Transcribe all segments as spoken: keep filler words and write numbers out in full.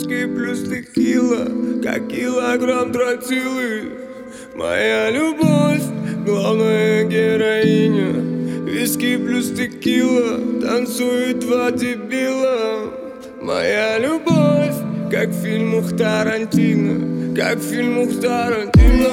Виски плюс текила, как килограмм тротилы. Моя любовь, главная героиня. Виски плюс текила, танцуют два дебила. Моя любовь, как в фильмах Тарантино, как в фильмах Тарантино.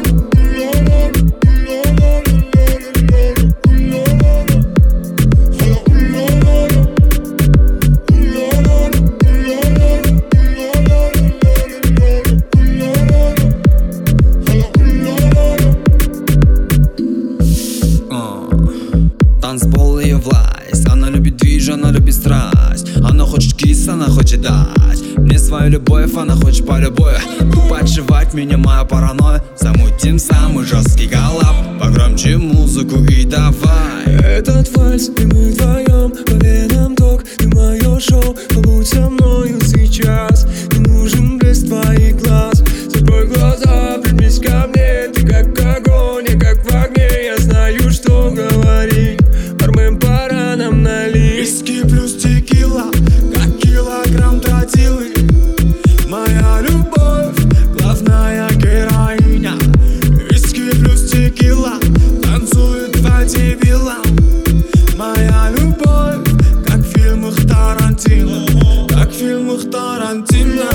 Танцпол ее власть, она любит движ, она любит страсть. Она хочет кис, она хочет дать мне свою любовь, она хочет по любой. Подшивать меня моя паранойя. Замутим самый жесткий коллаб, погромче музыку и давай. Этот вальс, и мы вдвоем, по венам ток, ты мое шоу. Побудь со мною сейчас, не нужен блеск твоих глаз. Закрой глаза, прижмись ко мне, ты как огонь, я как в огне. Я знаю, что говорить, бармен, пора нам налить. Виски плюс текила, как килограмм тротилы. Моя любовь, главная героиня. Виски плюс текила, танцуют два дебила. Моя любовь, как в фильмах Тарантино, как в фильмах Тарантино.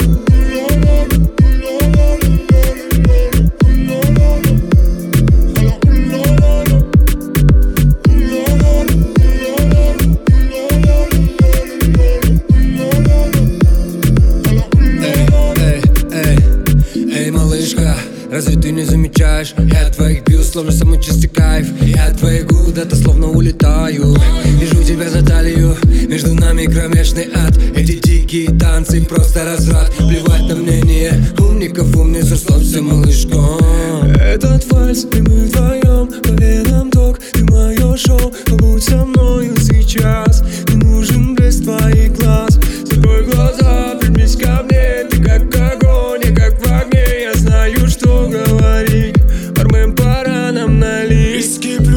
Разве ты не замечаешь? Я твоих бью, словно самый чистый кайф. Я от твоих губ, да-то словно улетаю. Вижу тебя за талию, между нами кромешный ад. Эти дикие танцы просто разврат. Плевать на мнение умников, умниц, расслабься, малышка. Этот вальс, и мы вдвоем, по венам ток, ты мое шоу. Побудь со мною сейчас, не нужен блеск твоих глаз. Закрой глаза, прижмись ко мне, ты как огонь, я как в огне. Я знаю, что говорить, бармен, пора нам налить. Виски